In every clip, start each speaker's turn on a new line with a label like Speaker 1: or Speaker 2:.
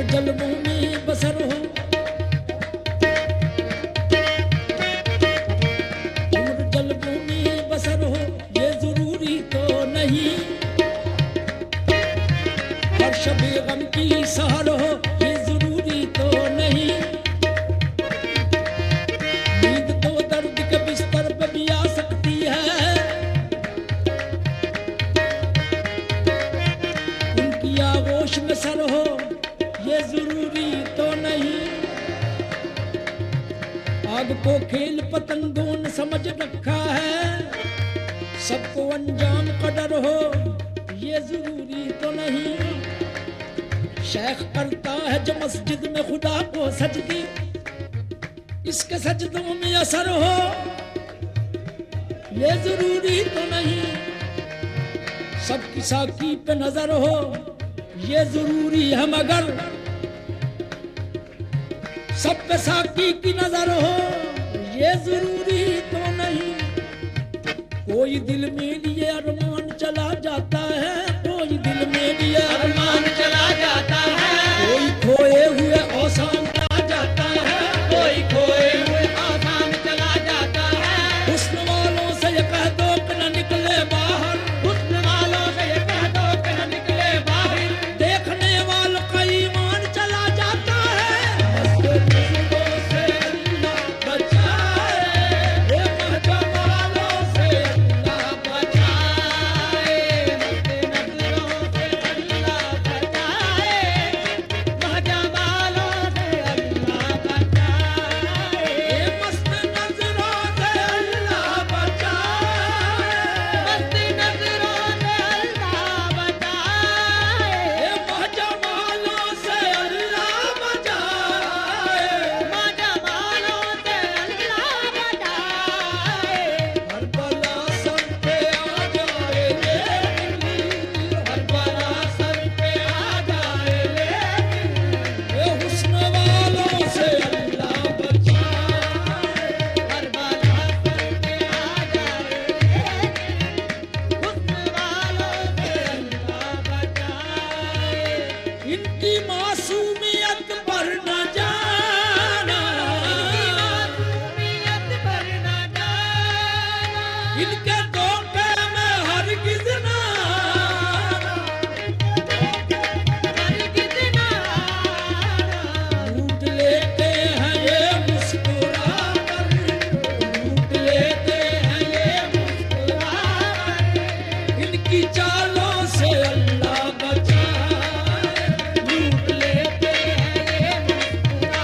Speaker 1: जलवों में बसर हो, उम्र जलवों में बसर हो, ये जरूरी तो नहीं। हर शबे गम की सहर हो, ये जरूरी तो नहीं। नींद तो दर्द के बिस्तर पे भी आ सकती है, उनकी आगोश में सर हो, ये जरूरी तो नहीं। आग को खेल पतंगों ने समझ रखा है, सबको अंजाम का डर हो, ये जरूरी तो नहीं। शेख करता है जो मस्जिद में खुदा को सजदी, इसके सजदों में असर हो, ये जरूरी तो नहीं। सबकी साकी पे नजर हो, ये जरूरी है मगर सब पे साकी की नजर हो, ये जरूरी तो नहीं। कोई दिल में लिए अरमान चला जाता है, कोई दिल में लिए अरमान चला जाता है, कोई खोए हुए औसान चला जाता है, कोई खोए हुए औसान चला जाता है। हुस्न वालों से ये कह दो कि न निकले बाहर, हुस्न वालों से ये कह दो कि न निकले बाहर, देखने वालों का ईमान चला जाता है। नजरों से अल्लाह बचाए, ये महजब वालों से अल्लाह बचाए, नजरों से अल्लाह बचाए, महजब वालों से अल्लाह बचाए, मस्त नजरों से अल्लाह बचाए, मस्त नजरों से अल्लाह बचाए, महजब वालों से अल्लाह बचाए, महजब वालों से अल्लाह बचाए। हर बला सर पे आ जाए लेकिन, हर बला सर पे आ जाए लेकिन, ये हुस्न वालों से अल्लाह बचाए। हर बला सर पे आ जाए लेकिन, हुस्न वालों से अल्लाह बचाए। इनकी मासूमियत पर न जाना, मासूमियत पर न जाना, इनके धोखे में हरगिज ना आना, हरगिज ना आना। लूट लेते हैं ये मुस्कुरा कर, लूट लेते हैं ये मुस्कुरा कर, इनकी चालों से अल्लाह बचाए। लूट लेते हैं ये मुस्कुरा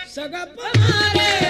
Speaker 1: सगा हमारे